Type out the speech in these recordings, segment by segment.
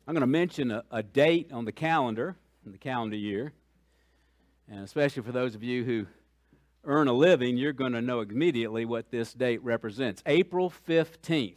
I'm going to mention a date on the calendar, in the calendar year, and especially for those of you who earn a living, you're going to know immediately what this date represents. April 15th.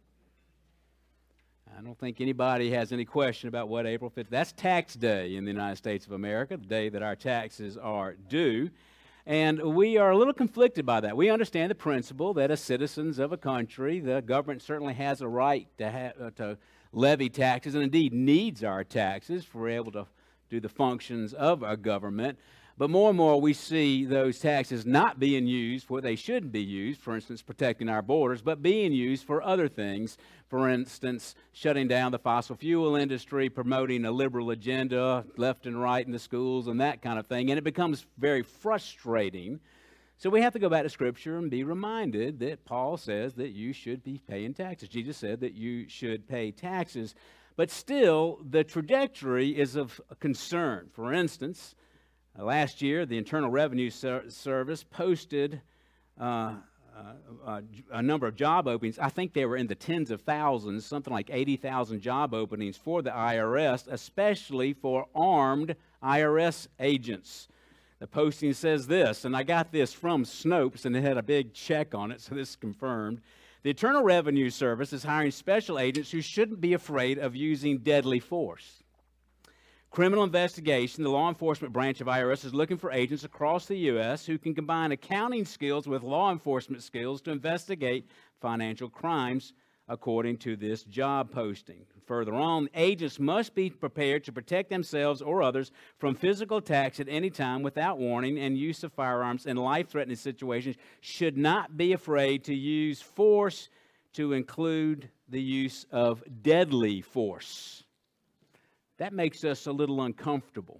I don't think anybody has any question about what April 15th. That's tax day in the United States of America, the day that our taxes are due. And we are a little conflicted by that. We understand the principle that as citizens of a country, the government certainly has a right to levy taxes, and indeed needs our taxes for we're able to do the functions of a government. But more and more we see those taxes not being used for what they should be used, for instance, protecting our borders, but being used for other things. For instance, shutting down the fossil fuel industry, promoting a liberal agenda left and right in the schools and that kind of thing. And it becomes very frustrating. So we have to go back to Scripture and be reminded that Paul says that you should be paying taxes. Jesus said that you should pay taxes. But still, the trajectory is of concern. For instance, last year, the Internal Revenue Service posted a number of job openings. I think they were in the tens of thousands, something like 80,000 job openings for the IRS, especially for armed IRS agents. The posting says this, and I got this from Snopes, and it had a big check on it, so this is confirmed. The Internal Revenue Service is hiring special agents who shouldn't be afraid of using deadly force. Criminal investigation, the law enforcement branch of IRS, is looking for agents across the U.S. who can combine accounting skills with law enforcement skills to investigate financial crimes, according to this job posting. Further on, agents must be prepared to protect themselves or others from physical attacks at any time without warning, and use of firearms in life-threatening situations, should not be afraid to use force, to include the use of deadly force. That makes us a little uncomfortable.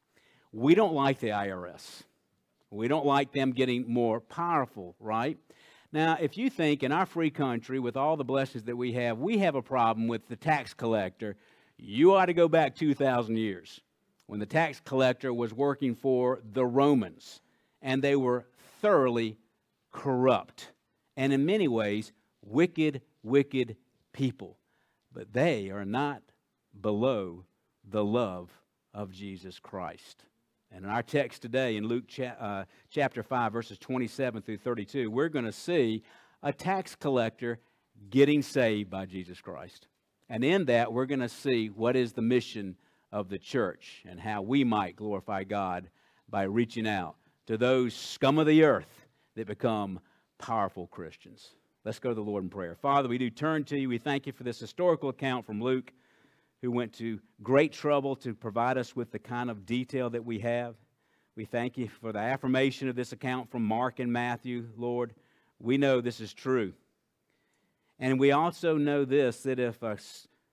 We don't like the IRS. We don't like them getting more powerful, right? Now, if you think in our free country, with all the blessings that we have a problem with the tax collector, you ought to go back 2,000 years when the tax collector was working for the Romans, and they were thoroughly corrupt and in many ways wicked, wicked people. But they are not below the love of Jesus Christ. And in our text today, in Luke chapter 5, verses 27 through 32, we're going to see a tax collector getting saved by Jesus Christ. And in that, we're going to see what is the mission of the church and how we might glorify God by reaching out to those scum of the earth that become powerful Christians. Let's go to the Lord in prayer. Father, we do turn to you. We thank you for this historical account from Luke, who went to great trouble to provide us with the kind of detail that we have. We thank you for the affirmation of this account from Mark and Matthew, Lord. We know this is true. And we also know this, that if a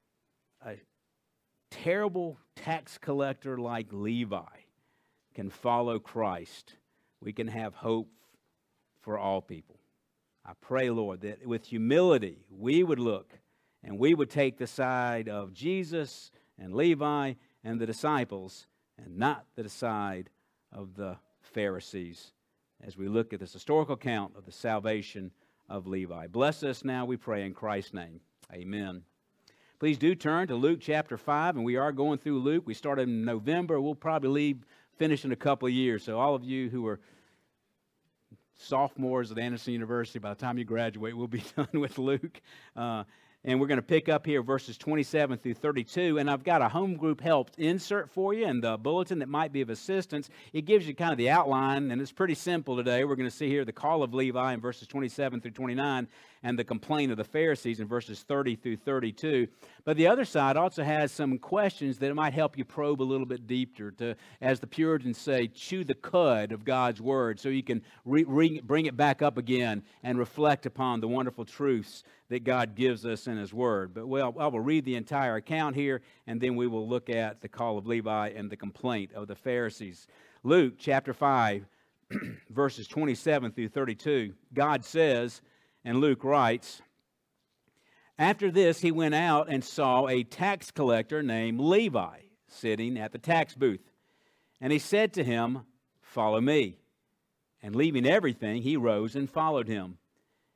terrible tax collector like Levi can follow Christ, we can have hope for all people. I pray, Lord, that with humility we would look and we would take the side of Jesus and Levi and the disciples, and not the side of the Pharisees, as we look at this historical account of the salvation of Levi. Bless us now, we pray, in Christ's name. Amen. Please do turn to Luke chapter 5, and we are going through Luke. We started in November. We'll probably finish in a couple of years. So all of you who are sophomores at Anderson University, by the time you graduate, we'll be done with Luke. And we're going to pick up here verses 27 through 32. And I've got a home group help insert for you in the bulletin that might be of assistance. It gives you kind of the outline, and it's pretty simple today. We're going to see here the call of Levi in verses 27 through 29 and the complaint of the Pharisees in verses 30 through 32. But the other side also has some questions that might help you probe a little bit deeper to, as the Puritans say, chew the cud of God's Word, so you can bring it back up again and reflect upon the wonderful truths that God gives us in His Word. But I will read the entire account here, and then we will look at the call of Levi and the complaint of the Pharisees. Luke chapter 5, verses 27 through 32, God says, and Luke writes, "After this he went out and saw a tax collector named Levi sitting at the tax booth. And he said to him, 'Follow me.' And leaving everything, he rose and followed him.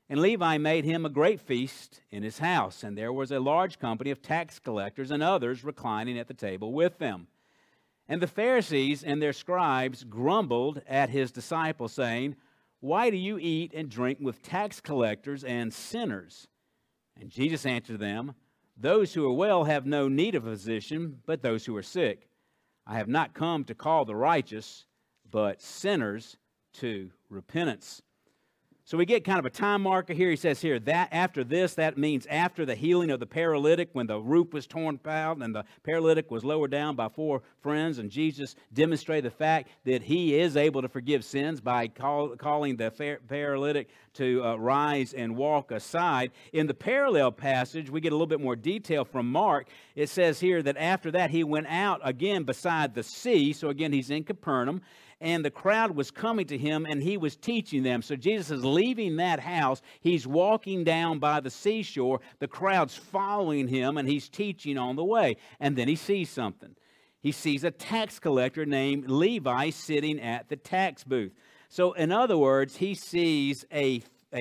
And Levi made him a great feast in his house, and there was a large company of tax collectors and others reclining at the table with them. And the Pharisees and their scribes grumbled at his disciples, saying, Why do you eat and drink with tax collectors and sinners? And Jesus answered them, Those who are well have no need of a physician, but those who are sick. I have not come to call the righteous, but sinners to repentance. So we get kind of a time marker here. He says here, that after this, that means after the healing of the paralytic, when the roof was torn out and the paralytic was lowered down by 4 friends, and Jesus demonstrated the fact that he is able to forgive sins by calling the paralytic to rise and walk aside. In the parallel passage, we get a little bit more detail from Mark. It says here that after that, he went out again beside the sea. So again, he's in Capernaum. And the crowd was coming to him, and he was teaching them. So Jesus is leaving that house. He's walking down by the seashore. The crowd's following him, and he's teaching on the way. And then he sees something. He sees a tax collector named Levi sitting at the tax booth. So in other words, he sees a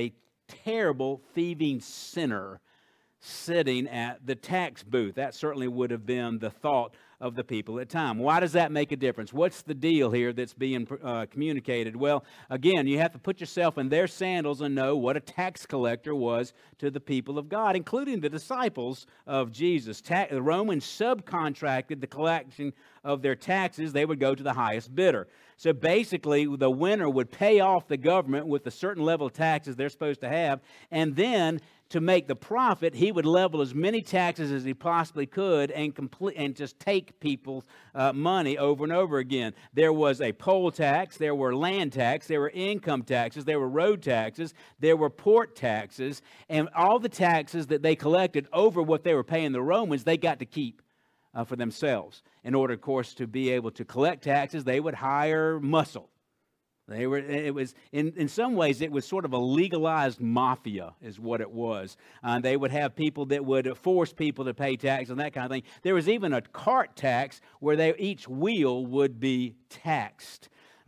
terrible, thieving sinner sitting at the tax booth. That certainly would have been the thought of the people at the time. Why does that make a difference? What's the deal here that's being communicated? Well, again, you have to put yourself in their sandals and know what a tax collector was to the people of God, including the disciples of Jesus. The Romans subcontracted the collection of their taxes. They would go to the highest bidder. So basically, the winner would pay off the government with a certain level of taxes they're supposed to have, and then to make the profit, he would level as many taxes as he possibly could and just take people's money over and over again. There was a poll tax, there were land tax, there were income taxes, there were road taxes, there were port taxes, and all the taxes that they collected over what they were paying the Romans, they got to keep for themselves. In order, of course, to be able to collect taxes, they would hire muscle. In some ways, it was sort of a legalized mafia is what it was. They would have people that would force people to pay tax and that kind of thing. There was even a cart tax where each wheel would be taxed.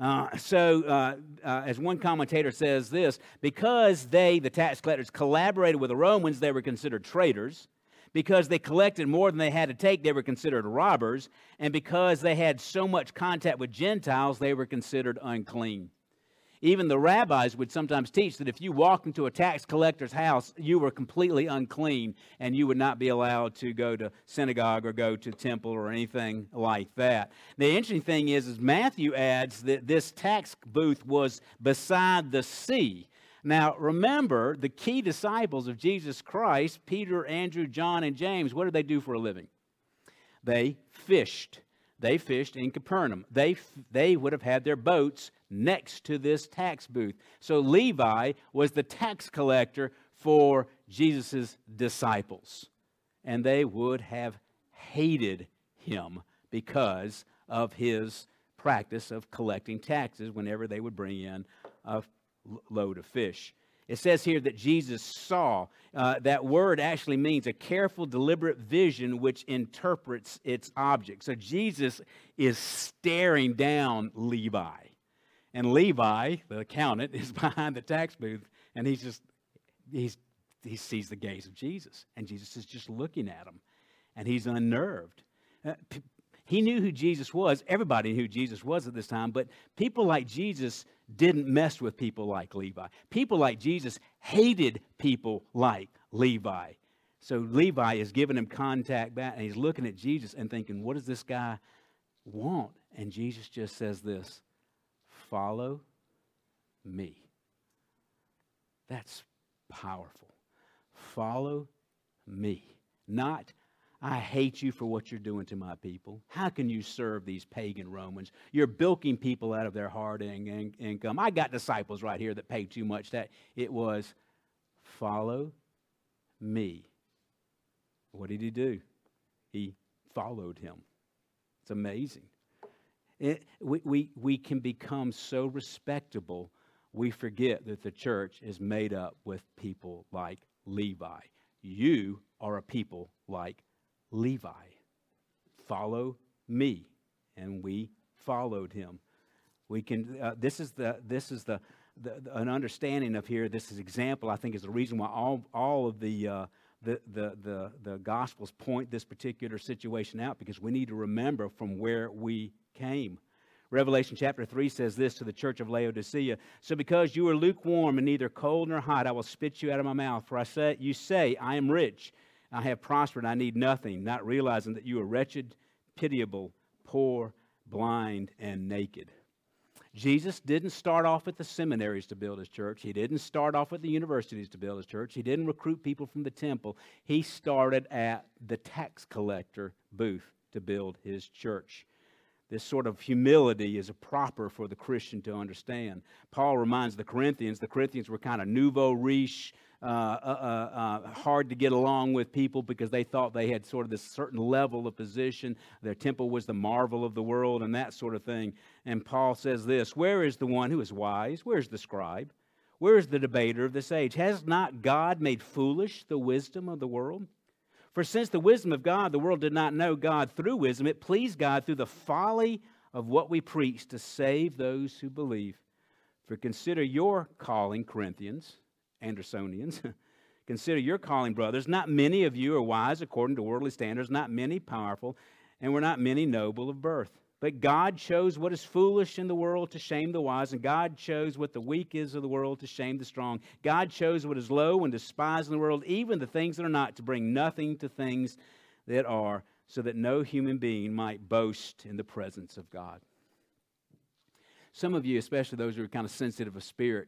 As one commentator says this, because the tax collectors, collaborated with the Romans, they were considered traitors. Because they collected more than they had to take, they were considered robbers. And because they had so much contact with Gentiles, they were considered unclean. Even the rabbis would sometimes teach that if you walked into a tax collector's house, you were completely unclean and you would not be allowed to go to synagogue or go to temple or anything like that. The interesting thing is Matthew adds that this tax booth was beside the sea. Now, remember, the key disciples of Jesus Christ, Peter, Andrew, John, and James, what did they do for a living? They fished. They fished in Capernaum. They would have had their boats next to this tax booth. So Levi was the tax collector for Jesus' disciples. And they would have hated him because of his practice of collecting taxes whenever they would bring in a load of fish. It says here that Jesus saw. That word actually means a careful, deliberate vision which interprets its object. So Jesus is staring down Levi. And Levi, the accountant, is behind the tax booth, and he sees the gaze of Jesus. And Jesus is just looking at him, and he's unnerved. He knew who Jesus was. Everybody knew who Jesus was at this time, but people like Jesus didn't mess with people like Levi. People like Jesus hated people like Levi. So Levi is giving him contact back, and he's looking at Jesus and thinking, what does this guy want? And Jesus just says this, follow me. That's powerful. Follow me. Not, I hate you for what you're doing to my people. How can you serve these pagan Romans? You're bilking people out of their hard income. I got disciples right here that pay too much. That it was, follow me. What did he do? He followed him. It's amazing. We can become so respectable, we forget that the church is made up with people like Levi. You are a people like Levi. Follow me. And we followed him. We can. This is the an understanding of here, this is example, I think, is the reason why all of the Gospels point this particular situation out, because we need to remember from where we came. Revelation chapter 3 says this to the church of Laodicea: "So because you are lukewarm and neither cold nor hot, I will spit you out of my mouth. For you say, I am rich, I have prospered, I need nothing, not realizing that you are wretched, pitiable, poor, blind, and naked." Jesus didn't start off at the seminaries to build his church. He didn't start off at the universities to build his church. He didn't recruit people from the temple. He started at the tax collector booth to build his church. This sort of humility is proper for the Christian to understand. Paul reminds the Corinthians were kind of nouveau riche, hard to get along with people because they thought they had sort of this certain level of position. Their temple was the marvel of the world and that sort of thing. And Paul says this: "Where is the one who is wise? Where is the scribe? Where is the debater of this age? Has not God made foolish the wisdom of the world? For since the wisdom of God, the world did not know God through wisdom, it pleased God through the folly of what we preach to save those who believe. For consider your calling," Corinthians, Andersonians, "consider your calling, brothers. Not many of you are wise according to worldly standards, not many powerful, and we're not many noble of birth. But God chose what is foolish in the world to shame the wise, and God chose what the weak is of the world to shame the strong. God chose what is low and despised in the world, even the things that are not, to bring nothing to things that are, so that no human being might boast in the presence of God." Some of you, especially those who are kind of sensitive of spirit,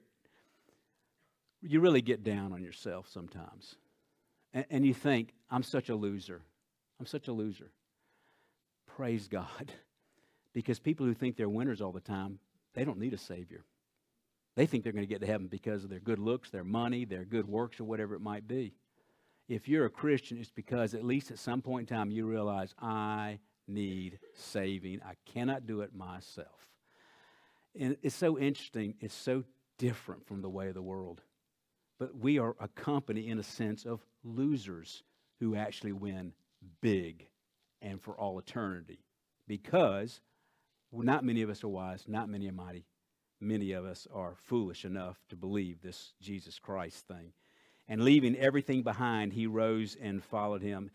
you really get down on yourself sometimes. And you think, I'm such a loser. I'm such a loser. Praise God. Because people who think they're winners all the time, they don't need a Savior. They think they're going to get to heaven because of their good looks, their money, their good works, or whatever it might be. If you're a Christian, it's because at least at some point in time you realize, I need saving. I cannot do it myself. And it's so interesting. It's so different from the way of the world. But we are a company, in a sense, of losers who actually win big and for all eternity. Because not many of us are wise, not many are mighty. Many of us are foolish enough to believe this Jesus Christ thing. And leaving everything behind, he rose and followed him.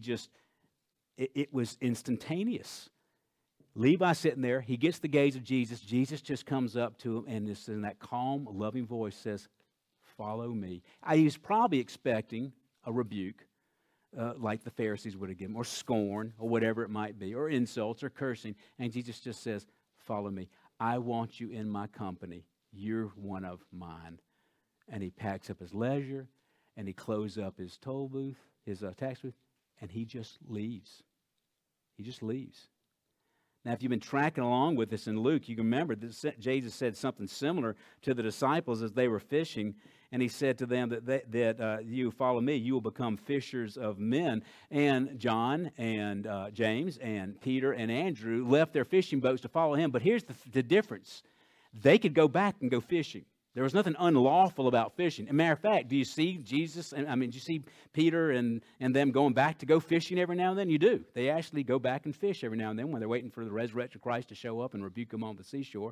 It was instantaneous. Levi sitting there, he gets the gaze of Jesus. Jesus just comes up to him and in that calm, loving voice says, "Follow me." He was probably expecting a rebuke, like the Pharisees would have given, or scorn, or whatever it might be, or insults, or cursing. And Jesus just says, "Follow me. I want you in my company. You're one of mine." And he packs up his leisure, and he closes up his toll booth, his tax booth, and he just leaves. He just leaves. Now, if you've been tracking along with us in Luke, you can remember that Jesus said something similar to the disciples as they were fishing, and he said to them that you follow me, you will become fishers of men. And John and James and Peter and Andrew left their fishing boats to follow him. But here's the difference. They could go back and go fishing. There was nothing unlawful about fishing. As a matter of fact, do you see Jesus, do you see Peter and them going back to go fishing every now and then? You do. They actually go back and fish every now and then when they're waiting for the resurrected Christ to show up and rebuke them on the seashore.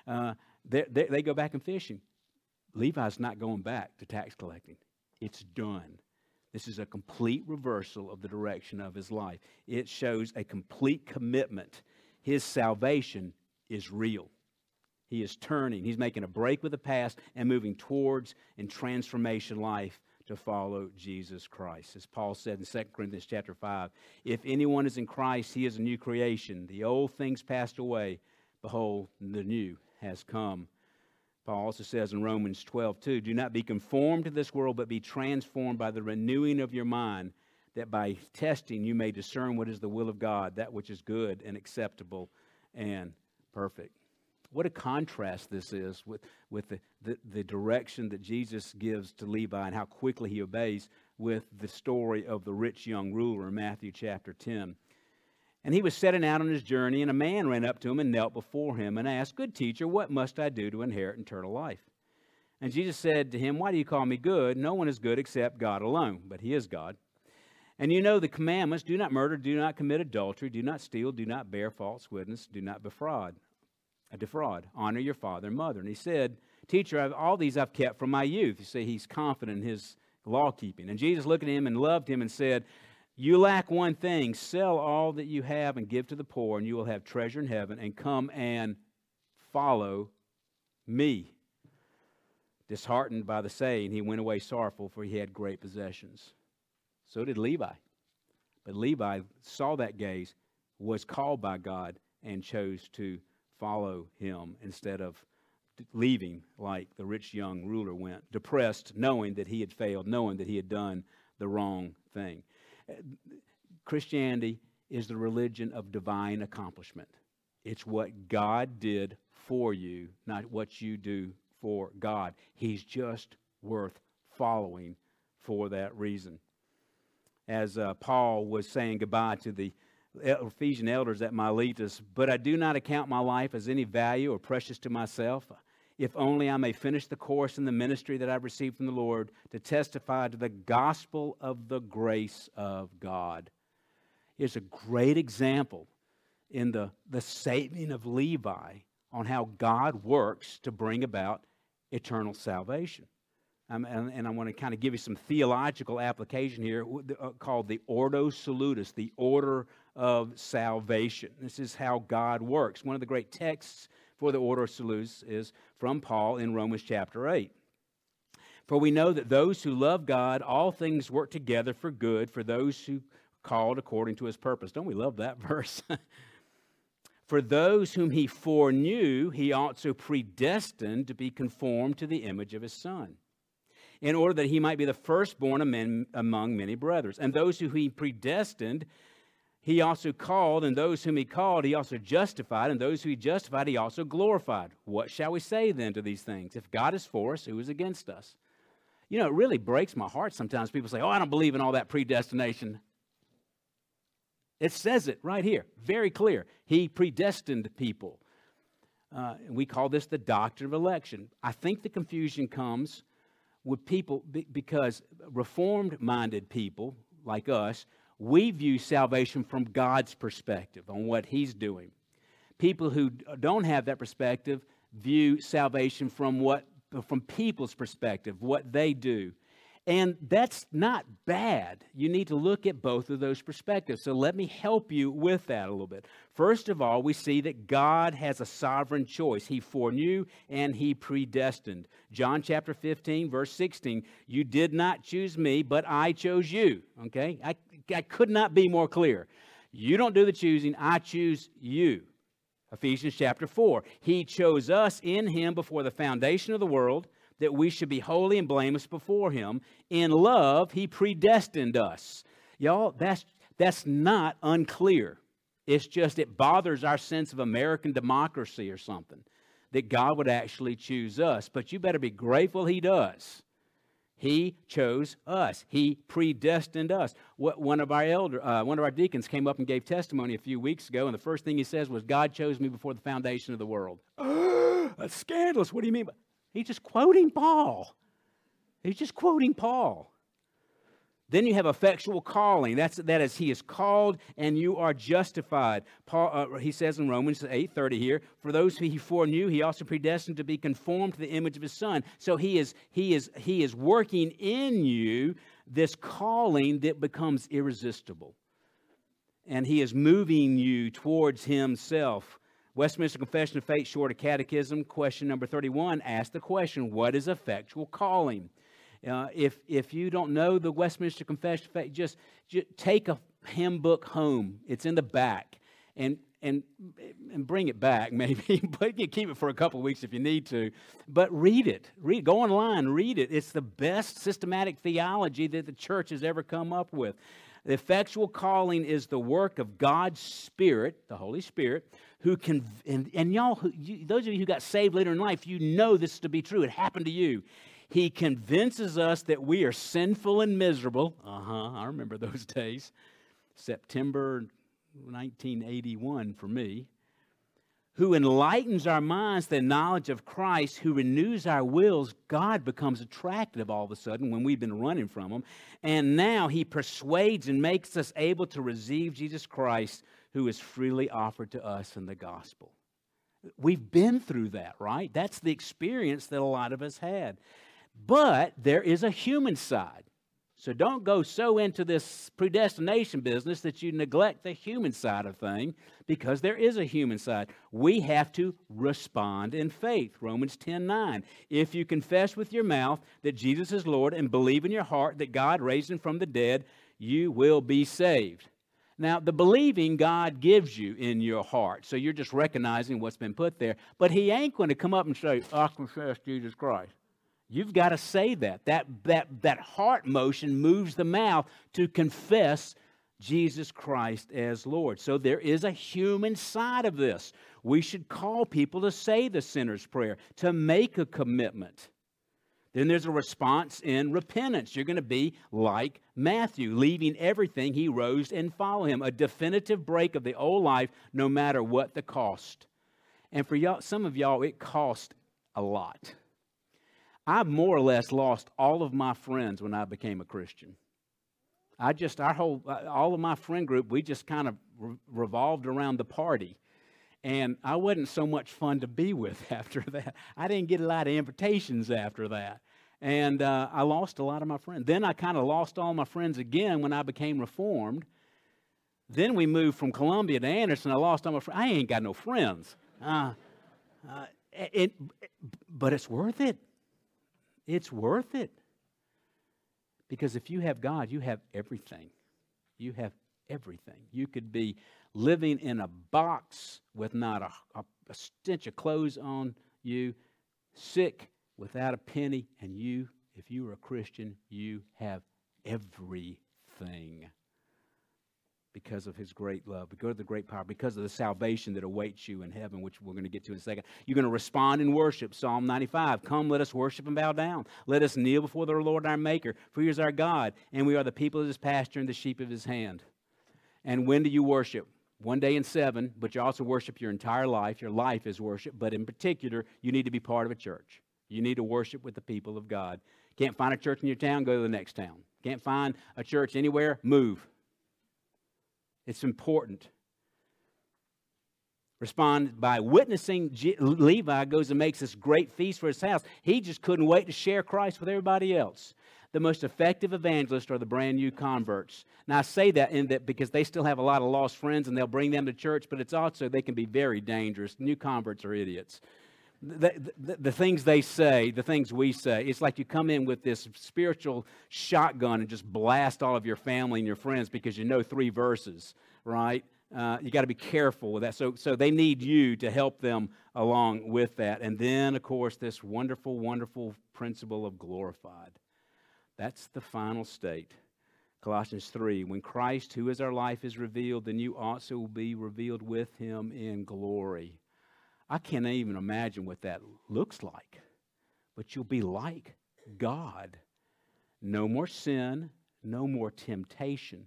They go back and fishing. Levi's not going back to tax collecting. It's done. This is a complete reversal of the direction of his life. It shows a complete commitment. His salvation is real. He is turning. He's making a break with the past and moving towards in transformation life to follow Jesus Christ. As Paul said in 2 Corinthians chapter 5, if anyone is in Christ, he is a new creation. The old things passed away. Behold, the new has come. Paul also says in Romans 12:2, do not be conformed to this world, but be transformed by the renewing of your mind, that by testing you may discern what is the will of God, that which is good and acceptable and perfect. What a contrast this is with the direction that Jesus gives to Levi and how quickly he obeys with the story of the rich young ruler in Matthew chapter 10. And he was setting out on his journey, and a man ran up to him and knelt before him and asked, "Good teacher, what must I do to inherit eternal life?" And Jesus said to him, "Why do you call me good? No one is good except God alone, but he is God. And you know the commandments: do not murder, do not commit adultery, do not steal, do not bear false witness, do not defraud. Honor your father and mother." And he said Teacher, all these I've kept from my youth. You see, he's confident in his law keeping. And Jesus looked at him and loved him and said, you lack one thing. Sell all that you have and give to the poor, and you will have treasure in heaven. And come and follow me. Disheartened by the saying, he went away sorrowful, for he had great possessions. So did Levi. But Levi saw that gaze, was called by God, and chose to follow him instead of leaving like the rich young ruler went, depressed, knowing that he had failed, knowing that he had done the wrong thing. Christianity is the religion of divine accomplishment. It's what God did for you, not what you do for God. He's just worth following for that reason. As Paul was saying goodbye to the Ephesian elders at Miletus, but I do not account my life as any value or precious to myself, if only I may finish the course in the ministry that I've received from the Lord to testify to the gospel of the grace of God. It's a great example in the saving of Levi on how God works to bring about eternal salvation. And I want to kind of give you some theological application here called the Ordo Salutis, the order of salvation. This is how God works. One of the great texts for the Ordo Salutis is from Paul in Romans chapter 8. For we know that those who love God, all things work together for good for those who called according to his purpose. Don't we love that verse? For those whom he foreknew, he also predestined to be conformed to the image of his Son, in order that he might be the firstborn among many brothers. And those who he predestined, he also called, and those whom he called, he also justified, and those who he justified, he also glorified. What shall we say then to these things? If God is for us, who is against us? You know, it really breaks my heart sometimes. People say, oh, I don't believe in all that predestination. It says it right here, very clear. He predestined people. We call this the doctrine of election. I think the confusion comes with people because Reformed-minded people like us, we view salvation from God's perspective on what he's doing. People who don't have that perspective view salvation from people's perspective, what they do. And that's not bad. You need to look at both of those perspectives. So let me help you with that a little bit. First of all, we see that God has a sovereign choice. He foreknew and he predestined. John chapter 15, verse 16, you did not choose me, but I chose you. Okay? I could not be more clear. You don't do the choosing, I choose you. Ephesians chapter 4, he chose us in him before the foundation of the world, that we should be holy and blameless before him. In love, he predestined us. Y'all, that's not unclear. It's just it bothers our sense of American democracy or something, that God would actually choose us. But you better be grateful he does. He chose us. He predestined us. One of our deacons came up and gave testimony a few weeks ago, and the first thing he says was, God chose me before the foundation of the world. That's scandalous. What do you mean? He's just quoting Paul. He's just quoting Paul. Then you have effectual calling. That is, he is called and you are justified. Paul, he says in Romans 8:30 here, for those who he foreknew, he also predestined to be conformed to the image of his Son. So he is working in you this calling that becomes irresistible. And he is moving you towards himself. Westminster Confession of Faith, Shorter Catechism, question number 31, asks the question, what is effectual calling? If you don't know the Westminster Confession of Faith, just take a hymn book home. It's in the back, and bring it back maybe, but you keep it for a couple of weeks if you need to. But read it. Go online, read it. It's the best systematic theology that the church has ever come up with. The effectual calling is the work of God's Spirit, the Holy Spirit, who can, and y'all, those of you who got saved later in life, you know this to be true. It happened to you. He convinces us that we are sinful and miserable. I remember those days. September 1981 for me. Who enlightens our minds to the knowledge of Christ, who renews our wills. God becomes attractive all of a sudden when we've been running from him. And now he persuades and makes us able to receive Jesus Christ, who is freely offered to us in the gospel. We've been through that, right? That's the experience that a lot of us had. But there is a human side. So don't go so into this predestination business that you neglect the human side of things, because there is a human side. We have to respond in faith. Romans 10:9. If you confess with your mouth that Jesus is Lord and believe in your heart that God raised him from the dead, you will be saved. Now, the believing God gives you in your heart, so you're just recognizing what's been put there. But he ain't going to come up and say, I confess Jesus Christ. You've got to say that. That heart motion moves the mouth to confess Jesus Christ as Lord. So there is a human side of this. We should call people to say the sinner's prayer, to make a commitment. Then there's a response in repentance. You're going to be like Matthew, leaving everything he rose and follow him. A definitive break of the old life, no matter what the cost. And for y'all, some of y'all, it cost a lot. I more or less lost all of my friends when I became a Christian. All of my friend group, we just kind of revolved around the party. And I wasn't so much fun to be with after that. I didn't get a lot of invitations after that. And I lost a lot of my friends. Then I kind of lost all my friends again when I became Reformed. Then we moved from Columbia to Anderson. I lost all my friends. I ain't got no friends. But it's worth it. It's worth it. Because if you have God, you have everything. You have everything. You could be living in a box with not a stench of clothes on you, sick without a penny, and you, if you are a Christian, you have everything. Because of his great love, because of the great power, because of the salvation that awaits you in heaven, which we're going to get to in a second. You're going to respond in worship. Psalm 95, come, let us worship and bow down. Let us kneel before the Lord our Maker, for he is our God, and we are the people of his pasture and the sheep of his hand. And when do you worship? One day in 7, but you also worship your entire life. Your life is worship, but in particular, you need to be part of a church. You need to worship with the people of God. Can't find a church in your town, go to the next town. Can't find a church anywhere, move. It's important. Respond by witnessing. Levi goes and makes this great feast for his house. He just couldn't wait to share Christ with everybody else. The most effective evangelists are the brand new converts. Now, I say that because they still have a lot of lost friends and they'll bring them to church, but it's also they can be very dangerous. New converts are idiots. The things they say, the things we say, it's like you come in with this spiritual shotgun and just blast all of your family and your friends because you know 3 verses, right? You got to be careful with that. So they need you to help them along with that. And then, of course, this wonderful, wonderful principle of glorified. That's the final state. Colossians 3, when Christ, who is our life, is revealed, then you also will be revealed with him in glory. I can't even imagine what that looks like. But you'll be like God. No more sin, no more temptation.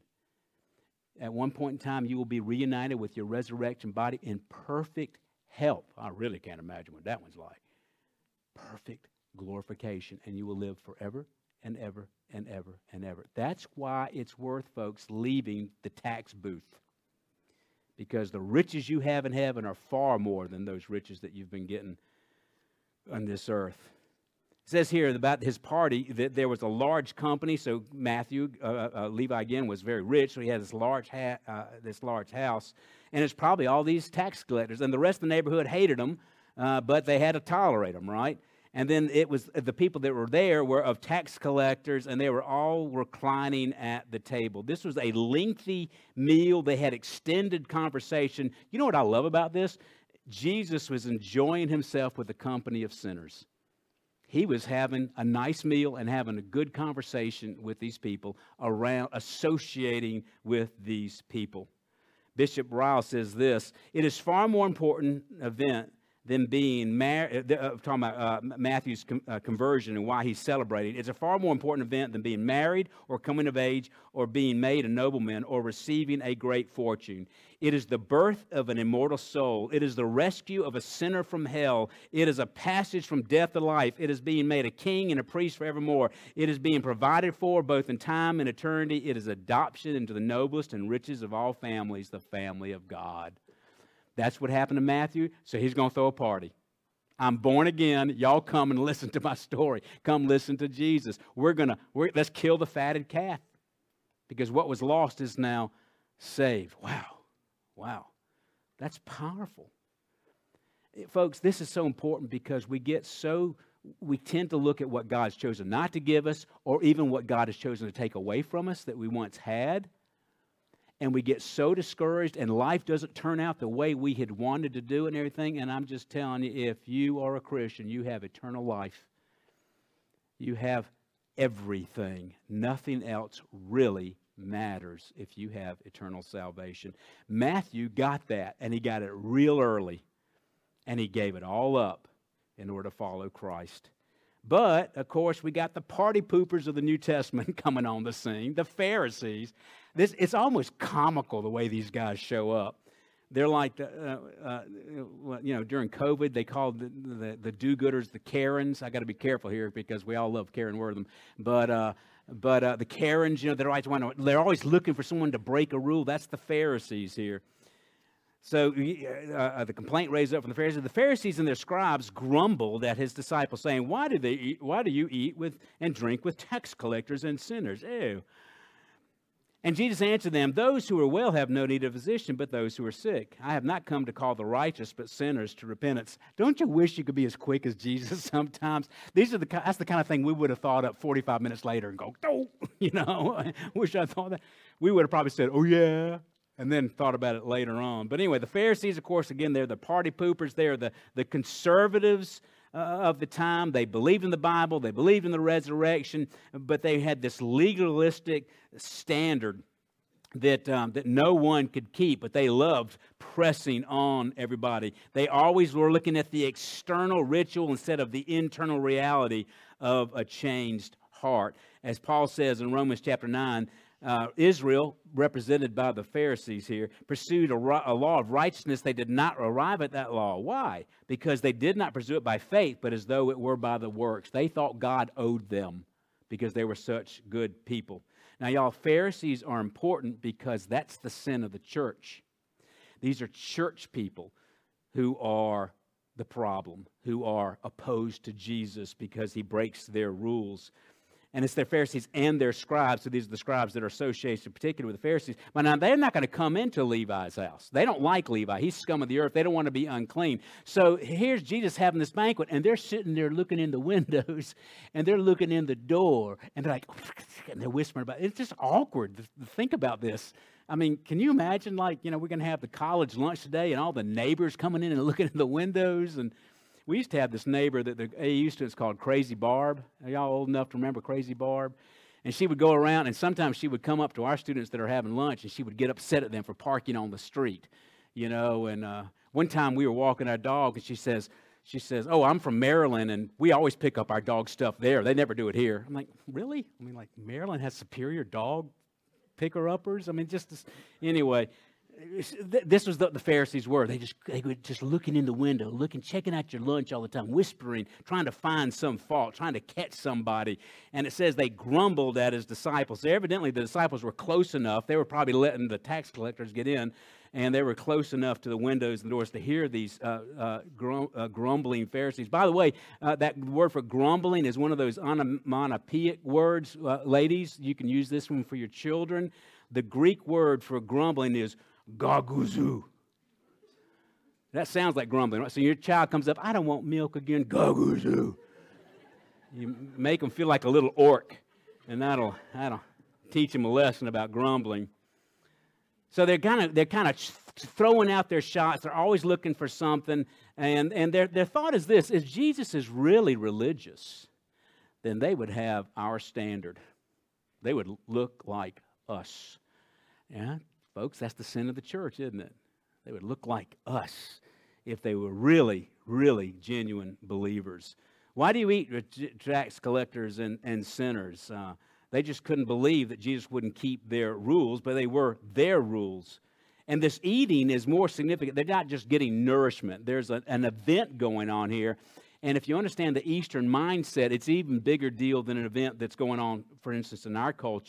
At one point in time, you will be reunited with your resurrection body in perfect health. I really can't imagine what that one's like. Perfect glorification, and you will live forever and ever and ever and ever. That's why it's worth, folks, leaving the tax booth. Because the riches you have in heaven are far more than those riches that you've been getting on this earth. It says here about his party that there was a large company. So Levi again was very rich, so he had this large house, and it's probably all these tax collectors. And the rest of the neighborhood hated him, but they had to tolerate him, right? And then it was the people that were there were of tax collectors, and they were all reclining at the table. This was a lengthy meal. They had extended conversation. You know what I love about this? Jesus was enjoying himself with the company of sinners. He was having a nice meal and having a good conversation with these people around associating with these people. Bishop Ryle says this, it is far more important event than being married, talking about Matthew's conversion and why he's celebrating. It's a far more important event than being married or coming of age or being made a nobleman or receiving a great fortune. It is the birth of an immortal soul. It is the rescue of a sinner from hell. It is a passage from death to life. It is being made a king and a priest forevermore. It is being provided for both in time and eternity. It is adoption into the noblest and richest of all families, the family of God. That's what happened to Matthew, so he's going to throw a party. I'm born again. Y'all come and listen to my story. Come listen to Jesus. Let's kill the fatted calf, because what was lost is now saved. Wow. That's powerful. Folks, this is so important because we tend to look at what God's chosen not to give us, or even what God has chosen to take away from us that we once had. And we get so discouraged, and life doesn't turn out the way we had wanted to do and everything. And I'm just telling you, if you are a Christian, you have eternal life. You have everything. Nothing else really matters if you have eternal salvation. Matthew got that, and he got it real early. And he gave it all up in order to follow Christ. But, of course, we got the party poopers of the New Testament coming on the scene, the Pharisees. It's almost comical the way these guys show up. They're like, during COVID, they called the do-gooders the Karens. I got to be careful here because we all love Karen Wortham. But the Karens, they're always looking for someone to break a rule. That's the Pharisees here. So the complaint raised up from the Pharisees. The Pharisees and their scribes grumbled at his disciples, saying, Why do you eat with and drink with tax collectors and sinners? Ew. And Jesus answered them, Those who are well have no need of a physician, but those who are sick. I have not come to call the righteous, but sinners to repentance. Don't you wish you could be as quick as Jesus sometimes? That's the kind of thing we would have thought up 45 minutes later and go, oh, I wish I thought that. We would have probably said, oh, yeah. And then thought about it later on. But anyway, the Pharisees, of course, again, they're the party poopers. They're the conservatives of the time. They believed in the Bible. They believed in the resurrection. But they had this legalistic standard that no one could keep. But they loved pressing on everybody. They always were looking at the external ritual instead of the internal reality of a changed heart. As Paul says in Romans chapter 9, Israel, represented by the Pharisees here, pursued a law of righteousness. They did not arrive at that law. Why? Because they did not pursue it by faith, but as though it were by the works. They thought God owed them because they were such good people. Now, y'all, Pharisees are important because that's the sin of the church. These are church people who are the problem, who are opposed to Jesus because he breaks their rules. And it's their Pharisees and their scribes. So these are the scribes that are associated in particular with the Pharisees. But now they're not going to come into Levi's house. They don't like Levi. He's scum of the earth. They don't want to be unclean. So here's Jesus having this banquet, and they're sitting there looking in the windows, and they're looking in the door, and they're like, and they're whispering about it. It's just awkward to think about this. I mean, can you imagine, we're going to have the college lunch today, and all the neighbors coming in and looking in the windows, and we used to have this neighbor that the AU students called Crazy Barb. Are y'all old enough to remember Crazy Barb? And she would go around, and sometimes she would come up to our students that are having lunch, and she would get upset at them for parking on the street, And one time we were walking our dog, and she says, oh, I'm from Maryland, and we always pick up our dog stuff there. They never do it here. I'm like, really? I mean, Maryland has superior dog picker-uppers? I mean, anyway. This was the Pharisees were. They were just looking in the window, checking out your lunch all the time, whispering, trying to find some fault, trying to catch somebody. And it says they grumbled at his disciples. So evidently the disciples were close enough. They were probably letting the tax collectors get in, and they were close enough to the windows and doors to hear these grumbling Pharisees. By the way, that word for grumbling is one of those onomatopoeic words. Ladies, you can use this one for your children. The Greek word for grumbling is gaguzu. That sounds like grumbling, right? So your child comes up, I don't want milk again, gaguzu. You make them feel like a little orc, and that'll teach them a lesson about grumbling. So they're kind of throwing out their shots. They're always looking for something, and their thought is this: if Jesus is really religious, then they would have our standard. They would look like us. Yeah, folks, that's the sin of the church, isn't it? They would look like us if they were really, really genuine believers. Why do you eat with tax collectors and sinners? They just couldn't believe that Jesus wouldn't keep their rules, but they were their rules. And this eating is more significant. They're not just getting nourishment. There's an event going on here. And if you understand the Eastern mindset, it's an even bigger deal than an event that's going on, for instance, in our culture.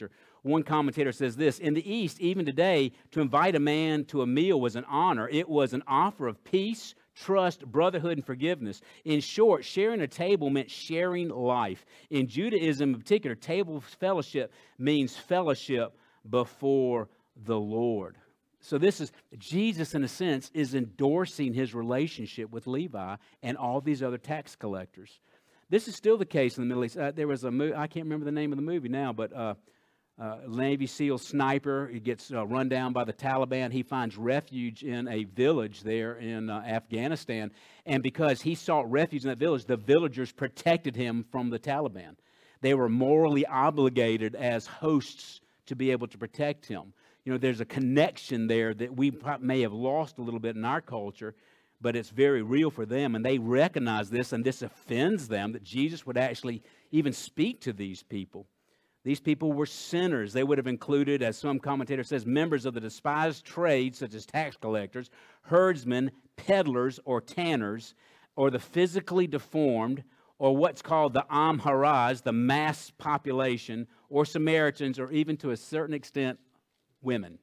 One commentator says this: in the East, even today, to invite a man to a meal was an honor. It was an offer of peace, trust, brotherhood, and forgiveness. In short, sharing a table meant sharing life. In Judaism in particular, table fellowship means fellowship before the Lord. So this is, Jesus in a sense is endorsing his relationship with Levi and all these other tax collectors. This is still the case in the Middle East. There was a movie, I can't remember the name of the movie now, but Navy SEAL sniper, he gets run down by the Taliban. He finds refuge in a village there in Afghanistan. And because he sought refuge in that village, the villagers protected him from the Taliban. They were morally obligated as hosts to be able to protect him. You know, there's a connection there that we may have lost a little bit in our culture, but it's very real for them. And they recognize this, and this offends them that Jesus would actually even speak to these people. These people were sinners. They would have included, as some commentator says, members of the despised trades, such as tax collectors, herdsmen, peddlers, or tanners, or the physically deformed, or what's called the Amharaz, the mass population, or Samaritans, or even to a certain extent, women.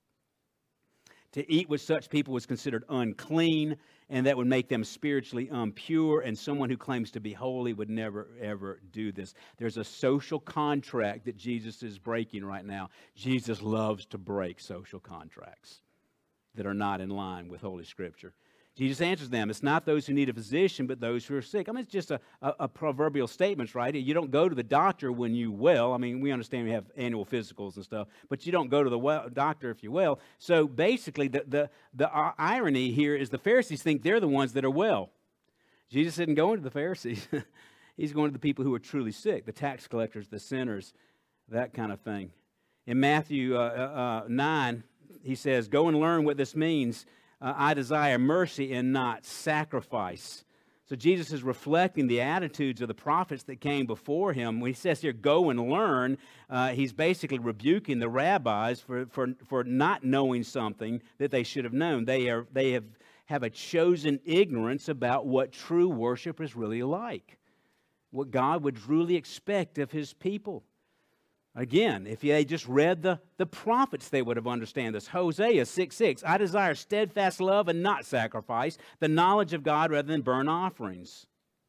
To eat with such people was considered unclean, and that would make them spiritually impure, and someone who claims to be holy would never, ever do this. There's a social contract that Jesus is breaking right now. Jesus loves to break social contracts that are not in line with Holy Scripture. Jesus answers them, it's not those who need a physician, but those who are sick. I mean, it's just a proverbial statement, right? You don't go to the doctor when you well. I mean, we understand we have annual physicals and stuff, but you don't go to the doctor if you're well. So basically, the irony here is the Pharisees think they're the ones that are well. Jesus isn't going to the Pharisees. He's going to the people who are truly sick, the tax collectors, the sinners, that kind of thing. In Matthew 9, he says, go and learn what this means. I desire mercy and not sacrifice. So Jesus is reflecting the attitudes of the prophets that came before him. When he says here, go and learn, he's basically rebuking the rabbis for not knowing something that they should have known. They have a chosen ignorance about what true worship is really like, what God would truly expect of his people. Again, if they just read the prophets, they would have understood this. Hosea 6:6, I desire steadfast love and not sacrifice, the knowledge of God rather than burnt offerings.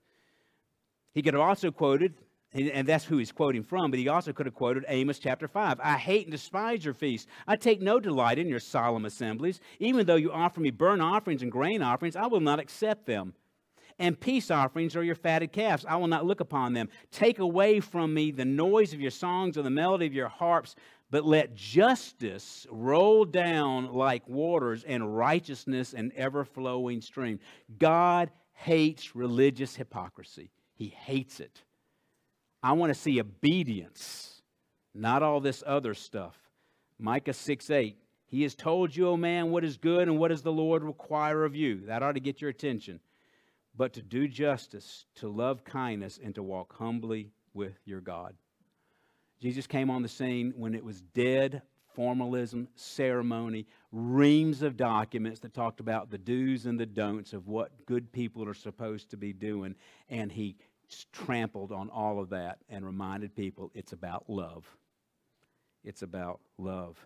He could have also quoted, and that's who he's quoting from, but he also could have quoted Amos chapter 5. I hate and despise your feasts. I take no delight in your solemn assemblies. Even though you offer me burnt offerings and grain offerings, I will not accept them. And peace offerings are your fatted calves. I will not look upon them. Take away from me the noise of your songs or the melody of your harps, but let justice roll down like waters and righteousness an ever-flowing stream. God hates religious hypocrisy. He hates it. I want to see obedience, not all this other stuff. Micah 6:8, he has told you, O man, what is good and what does the Lord require of you. That ought to get your attention. But to do justice, to love kindness, and to walk humbly with your God. Jesus came on the scene when it was dead formalism, ceremony, reams of documents that talked about the do's and the don'ts of what good people are supposed to be doing, and he trampled on all of that and reminded people it's about love. It's about love.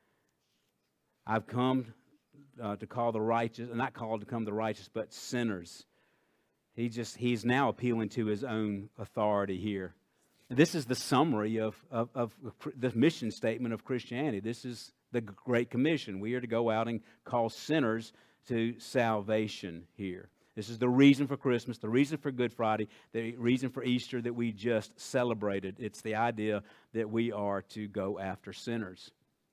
I've come to call the righteous, not called to come the righteous, but sinners. He's now appealing to his own authority here. This is the summary of the mission statement of Christianity. This is the Great Commission. We are to go out and call sinners to salvation here. This is the reason for Christmas, the reason for Good Friday, the reason for Easter that we just celebrated. It's the idea that we are to go after sinners.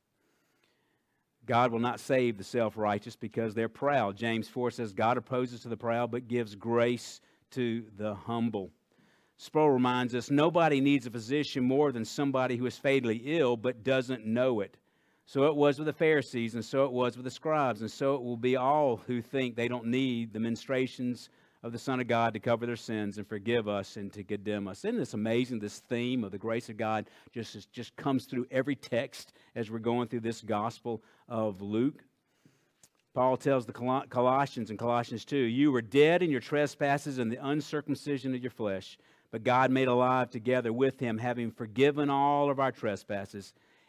God will not save the self-righteous because they're proud. James 4 says, God opposes to the proud but gives grace to the humble. Sproul reminds us, nobody needs a physician more than somebody who is fatally ill but doesn't know it. So it was with the Pharisees, and so it was with the scribes, and so it will be all who think they don't need the ministrations of the Son of God to cover their sins and forgive us and to condemn us. Isn't this amazing? This theme of the grace of God just comes through every text as we're going through this Gospel of Luke. Paul tells the Colossians in Colossians 2, you were dead in your trespasses and the uncircumcision of your flesh, but God made alive together with him, having forgiven all of our trespasses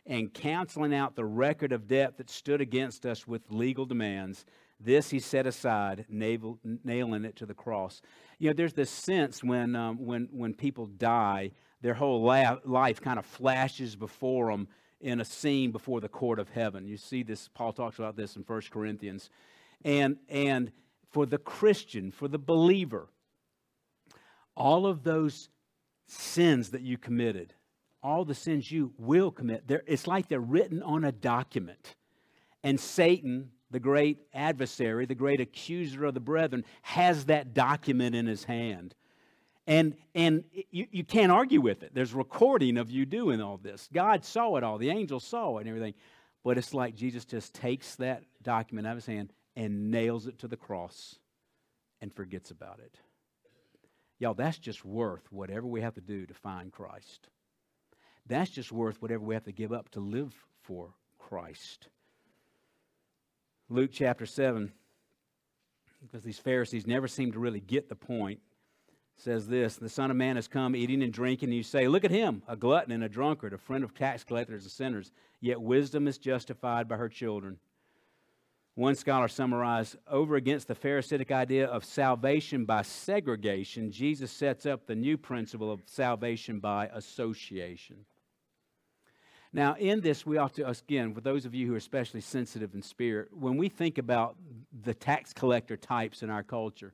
and canceling out the record of debt that stood against us with legal demands. This he set aside, nailing it to the cross. You know, there's this sense when people die, their whole life kind of flashes before them in a scene before the court of heaven. You see this, Paul talks about this in 1 Corinthians. And for the Christian, for the believer, all of those sins that you committed, all the sins you will commit, it's like they're written on a document. And Satan, the great adversary, the great accuser of the brethren, has that document in his hand. And you can't argue with it. There's recording of you doing all this. God saw it all. The angels saw it and everything. But it's like Jesus just takes that document out of his hand and nails it to the cross and forgets about it. Y'all, that's just worth whatever we have to do to find Christ. That's just worth whatever we have to give up to live for Christ. Luke chapter 7, because these Pharisees never seem to really get the point, says this: the Son of Man has come eating and drinking, and you say, look at him, a glutton and a drunkard, a friend of tax collectors and sinners. Yet wisdom is justified by her children. One scholar summarized, over against the Pharisaic idea of salvation by segregation, Jesus sets up the new principle of salvation by association. Now, in this, we ought to, again, for those of you who are especially sensitive in spirit, when we think about the tax collector types in our culture,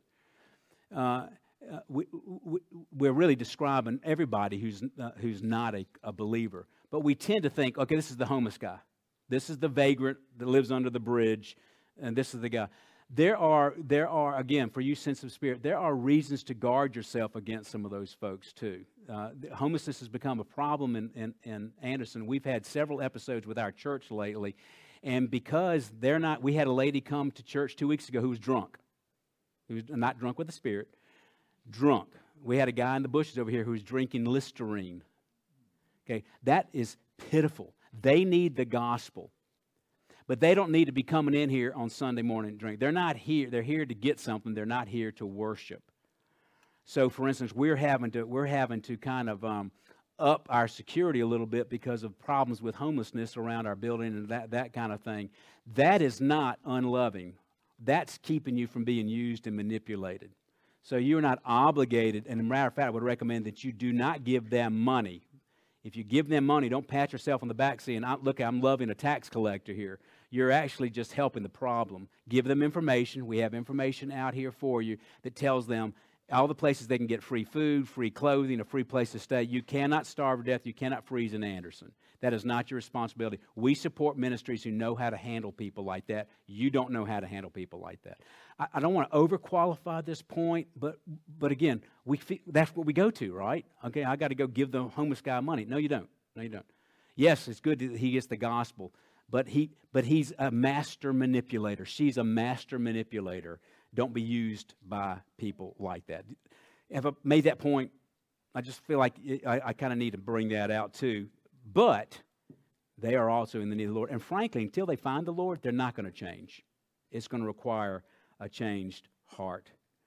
we're really describing everybody who's not a believer. But we tend to think, okay, this is the homeless guy. This is the vagrant that lives under the bridge, and this is the guy. There are again, for you sensitive spirit, there are reasons to guard yourself against some of those folks too. Homelessness has become a problem in Anderson. We've had several episodes with our church lately, and because we had a lady come to church 2 weeks ago who was drunk. Who was not drunk with the Spirit, drunk. We had a guy in the bushes over here who was drinking Listerine. Okay, that is pitiful. They need the gospel. But they don't need to be coming in here on Sunday morning to drink. They're not here. They're here to get something. They're not here to worship. So, for instance, we're having to kind of up our security a little bit because of problems with homelessness around our building and that kind of thing. That is not unloving. That's keeping you from being used and manipulated. So you're not obligated. And as a matter of fact, I would recommend that you do not give them money. If you give them money, don't pat yourself on the back saying, look, I'm loving a tax collector here. You're actually just helping the problem. Give them information. We have information out here for you that tells them all the places they can get free food, free clothing, a free place to stay. You cannot starve to death. You cannot freeze in Anderson. That is not your responsibility. We support ministries who know how to handle people like that. You don't know how to handle people like that. I don't want to overqualify this point, but again, that's what we go to, right? Okay, I got to go give the homeless guy money. No, you don't. No, you don't. Yes, it's good that he gets the gospel, but he's a master manipulator. She's a master manipulator. Don't be used by people like that. Have I made that point? I just feel like I kind of need to bring that out too. But they are also in the need of the Lord. And frankly, until they find the Lord, they're not going to change. It's going to require a changed heart.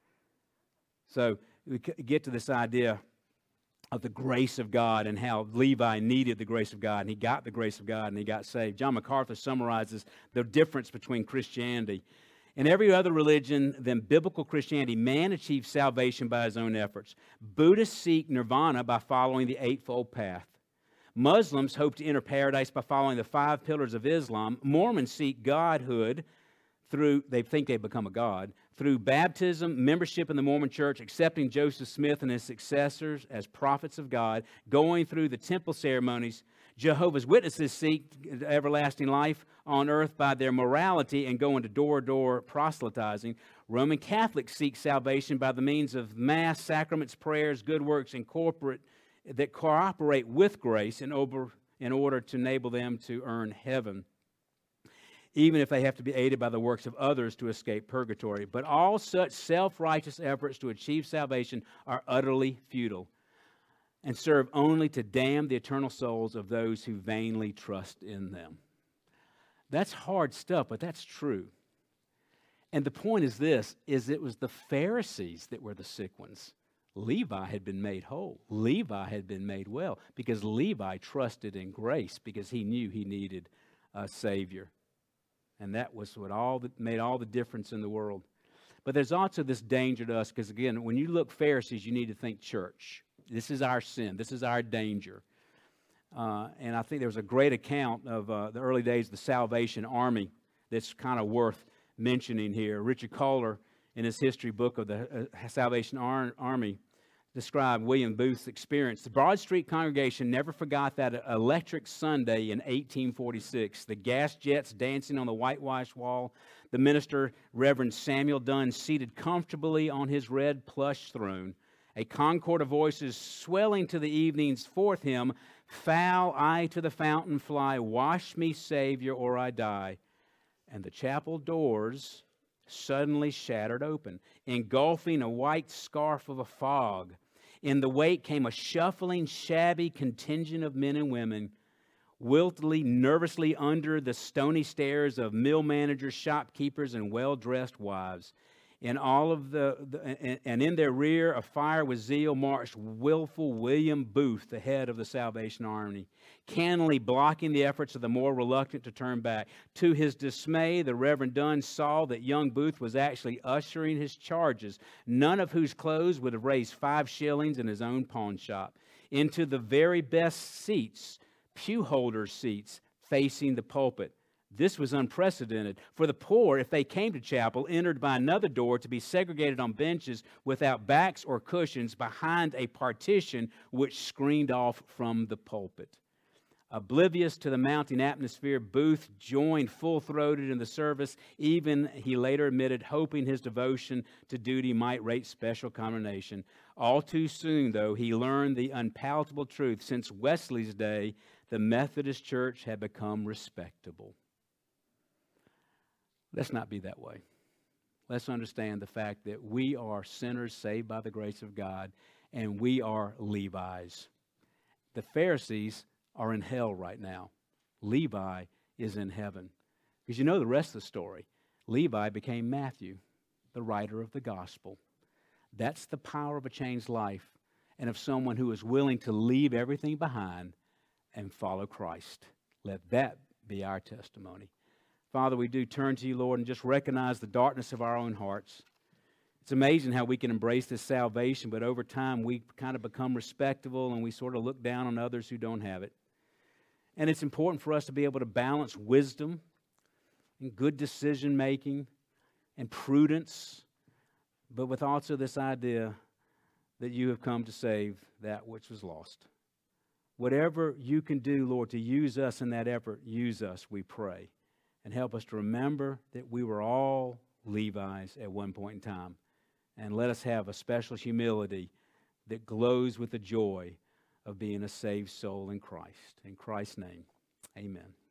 So we get to this idea of the grace of God and how Levi needed the grace of God, and he got the grace of God, and he got saved. John MacArthur summarizes the difference between Christianity and every other religion than biblical Christianity. Man achieves salvation by his own efforts. Buddhists seek nirvana by following the Eightfold Path. Muslims hope to enter paradise by following the 5 pillars of Islam. Mormons seek godhood they think they become a god, through baptism, membership in the Mormon Church, accepting Joseph Smith and his successors as prophets of God, going through the temple ceremonies. Jehovah's Witnesses seek everlasting life on earth by their morality and go into door-to-door proselytizing. Roman Catholics seek salvation by the means of mass, sacraments, prayers, good works, and corporate that cooperate with grace in order to enable them to earn heaven, even if they have to be aided by the works of others to escape purgatory. But all such self-righteous efforts to achieve salvation are utterly futile and serve only to damn the eternal souls of those who vainly trust in them. That's hard stuff, but that's true. And the point is this, it was the Pharisees that were the sick ones. Levi had been made whole. Levi had been made well because Levi trusted in grace because he knew he needed a Savior. And that was what made all the difference in the world. But there's also this danger to us because, again, when you look Pharisees, you need to think church. This is our sin. This is our danger. And I think there was a great account of the early days of the Salvation Army that's kind of worth mentioning here. Richard Kohler, in his history book of the Salvation Army, described William Booth's experience. The Broad Street congregation never forgot that electric Sunday in 1846, the gas jets dancing on the whitewashed wall, the minister, Reverend Samuel Dunn, seated comfortably on his red plush throne, a concord of voices swelling to the evening's fourth hymn, "Foul I to the fountain fly, wash me, Savior, or I die." And the chapel doors suddenly shattered open, engulfing a white scarf of a fog. In the wake came a shuffling, shabby contingent of men and women, wiltily, nervously under the stony stares of mill managers, shopkeepers, and well-dressed wives. In all of and in their rear, afire with zeal, marched willful William Booth, the head of the Salvation Army, cannily blocking the efforts of the more reluctant to turn back. To his dismay, the Reverend Dunn saw that young Booth was actually ushering his charges, none of whose clothes would have raised 5 shillings in his own pawn shop, into the very best seats, pew holder seats, facing the pulpit. This was unprecedented, for the poor, if they came to chapel, entered by another door to be segregated on benches without backs or cushions behind a partition which screened off from the pulpit. Oblivious to the mounting atmosphere, Booth joined full-throated in the service, even, he later admitted, hoping his devotion to duty might rate special commendation. All too soon, though, he learned the unpalatable truth. Since Wesley's day, the Methodist Church had become respectable. Let's not be that way. Let's understand the fact that we are sinners saved by the grace of God, and we are Levi's. The Pharisees are in hell right now. Levi is in heaven. Because you know the rest of the story. Levi became Matthew, the writer of the gospel. That's the power of a changed life and of someone who is willing to leave everything behind and follow Christ. Let that be our testimony. Father, we do turn to you, Lord, and just recognize the darkness of our own hearts. It's amazing how we can embrace this salvation, but over time we kind of become respectable and we sort of look down on others who don't have it. And it's important for us to be able to balance wisdom and good decision making and prudence, but with also this idea that you have come to save that which was lost. Whatever you can do, Lord, to use us in that effort, use us, we pray. And help us to remember that we were all Levi's at one point in time. And let us have a special humility that glows with the joy of being a saved soul in Christ. In Christ's name, amen.